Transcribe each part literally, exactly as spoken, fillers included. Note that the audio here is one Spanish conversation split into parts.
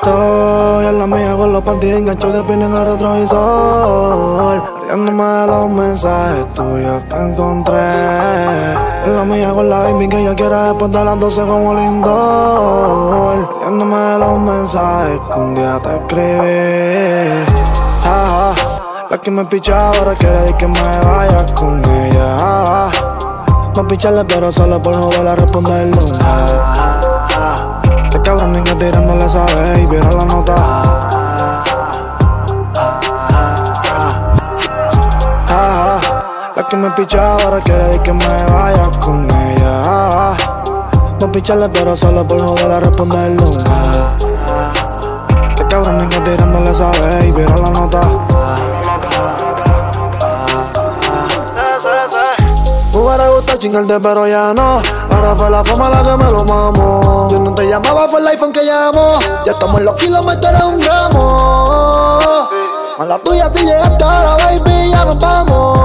Estoy en la mía con los panties enganchados de pin en el retrovisor, riéndome de los mensajes tuyos que encontré. En la mía con la baby que ella quiere después de las doce como Lindor, riéndome de los mensajes que un día te escribí. Ah, la que me picha ahora quiere decir que me vaya con ella. No picharle pero solo por joder a responderlo. Este cabrón ni que tirando le sabe y viera la nota. Ah, la que me picha ahora quiere decir que me vaya con ella. No picharle pero solo por joder a responderlo. Este cabrón ni que tirando le sabe y viera la nota. Me hubiera gustado chingarte pero ya no. Ahora fue la fama la que me lo mamó. Yo no te llamaba, fue el iPhone que llamó. Ya estamos en los kilómetros de un gramo. A la tuya si llegaste ahora, baby, ya nos vamos.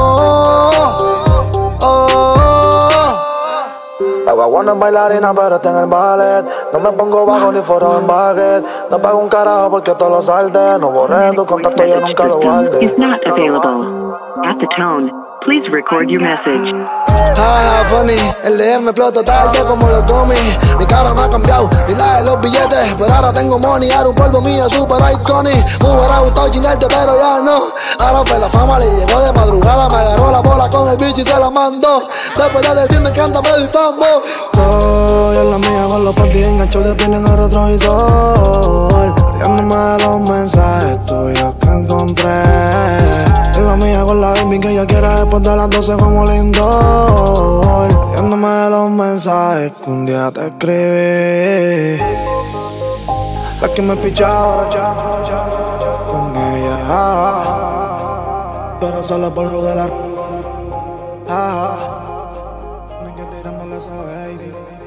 Oh. La guaguana es bailarina pero está en el ballet. No me pongo bajo ni foro en baguette. No pago un carajo porque todo lo salte. No borré tu contacto, yo nunca lo guardé. Is not available. At the tone, please record your message. Ah, funny, el D M me explota tarde como los gummies. Mi cara no ha cambiado, ni la de los billetes. Pero ahora tengo money, ahora un polvo mío super iconic. Me hubiera gustado chingarte pero ya no. Ahora fue la fama, le llegó de madrugada. Me agarró la bola con el bicho y se la mandó. Después de decirme que anda medio infamo. Estoy en la mía con los panties enganchados de pin en el retrovisor, riéndome de los mensajes tuyos que encontré. En la mía con la baby que ella quiere después de las doce como Lindor, riéndome de los mensajes que un día te escribí. La que me pichaba con ella, pero solo por joder la. Ah, ni que tiramos la sabe.